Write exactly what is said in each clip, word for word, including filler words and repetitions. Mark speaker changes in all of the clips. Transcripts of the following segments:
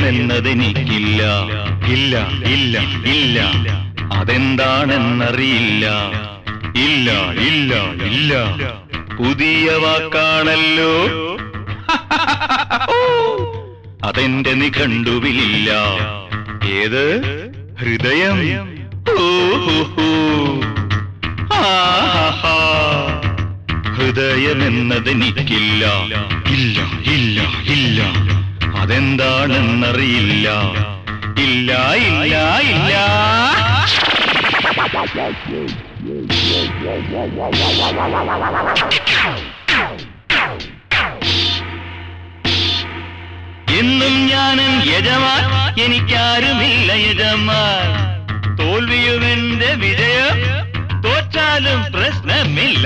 Speaker 1: ഹൃദയമെന്നതെനിക്കില്ല. ഇല്ല ഇല്ല ഇല്ല, അതെന്താണെന്നറിയില്ല. ഇല്ല ഇല്ല ഇല്ല, പുതിയ വാക്കാണല്ലോ. അതെന്റെ നിഘണ്ടുവിലില്ല. ഏത്? ഹൃദയം. ഹൃദയമെന്നതെനിക്കില്ല. ഇല്ല ഇല്ല ഇല്ല, അതെന്താണെന്നറിയില്ല. ഇല്ല ഇല്ല ഇല്ല. എന്നും ഞാനൻ യജമാൻ, എനിക്കാരുമില്ല യജമാൻ. തോൽവിയുമെന്റെ വിജയം, തോറ്റാലും പ്രശ്നമില്ല.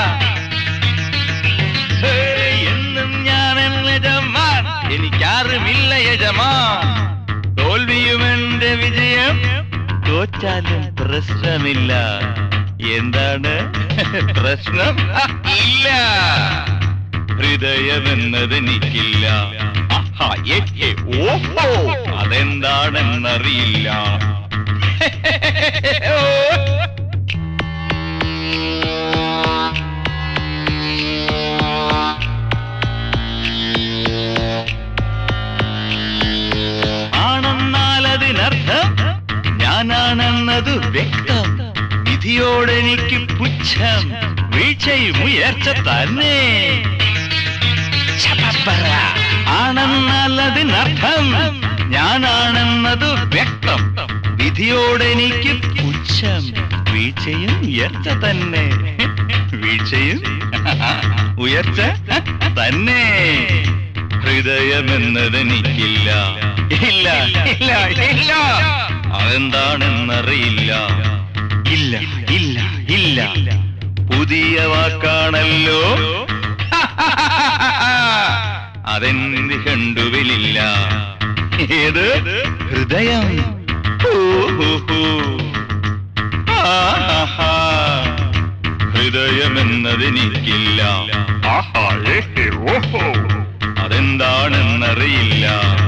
Speaker 1: എന്നും ഞാനൻ യജമാൻ, എനിക്കാരുമില്ല യജമാൻ. തോൽവിയുമെന്റെ വിജയം, തോറ്റാലും പ്രശ്നമില്ല. എന്താണ് പ്രശ്നം? ഇല്ല, ഹൃദയമെന്നതെനിക്കില്ല. ഓഹോ, അതെന്താണെന്നറിയില്ല. ആണെന്നാലതിനർത്ഥം ഞാനാണെന്നതു വ്യക്തം. വിധിയോടെനിക്ക് പുച്ഛം, വീഴ്ചയും ഉയർച്ച തന്നെ. ആണെന്നാലതിനർത്ഥം ഞാനാണെന്നതു വ്യക്തം. വിധിയോടെനിക്ക് പുച്ഛം, വീഴ്ചയും ഉയർച്ച തന്നെ. വീഴ്ചയും ഉയർച്ച തന്നെ. ഹൃദയമെന്നതെനിക്കില്ല. ഇല്ല ഇല്ല ഇല്ല, അതെന്താണെന്നറിയില്ല. ഇല്ല ഇല്ല ഇല്ല, പുതിയ വാക്കാണല്ലോ. അതെന്റെ കണ്ടുവിലില്ല. ഏത്? ഹൃദയം. ഹൃദയമെന്നതെനിക്കില്ല. അതെന്താണെന്നറിയില്ല.